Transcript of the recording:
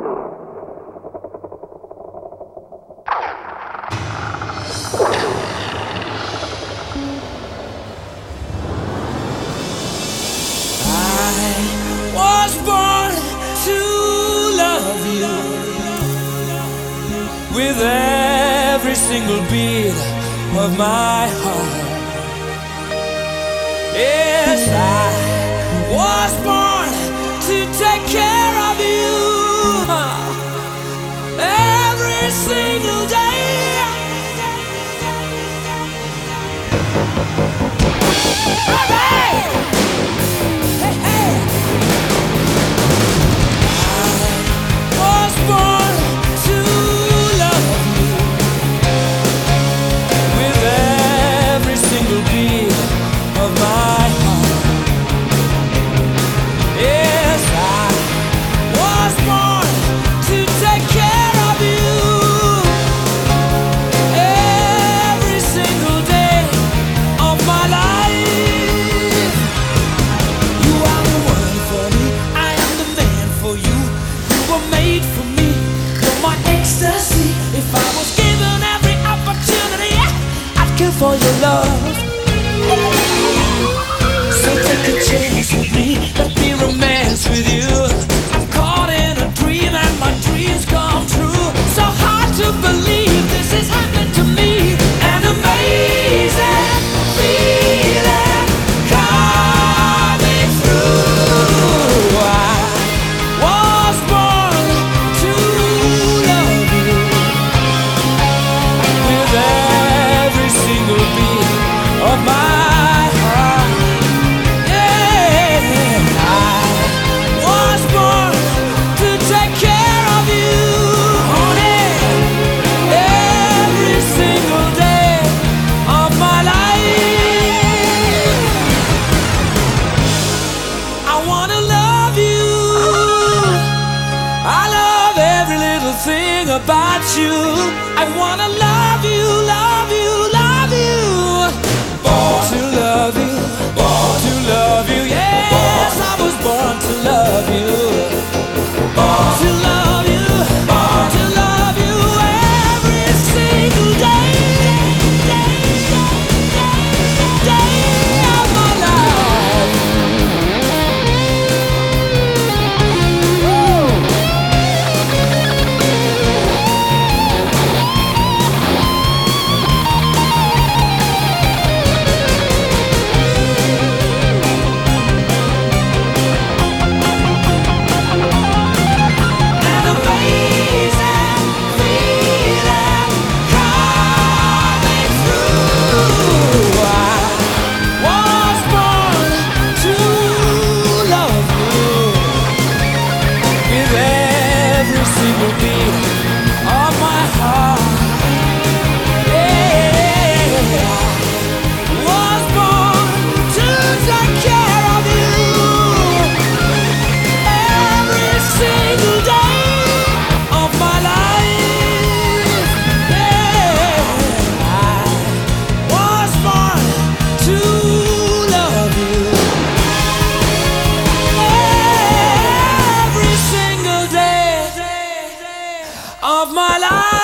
Was born to love you with every single beat of my heart. Yes, I was born to take care of you every single day. For your love, so take a chance with me. Let me romance with you. I'm caught in a dream and my dreams come true. So hard to believe this is happening to me. An amazing feeling coming through. I was born to love you with every single beat of my heart. Yeah, I was born to take care of you, honey, every single day of my life. I wanna love you. I love every little thing about you. I wanna love you, love you, love you. Born to love you, born to love you. Yes, I was born to love you. Born to love you, born to love you every single day, day of my life. Of my life.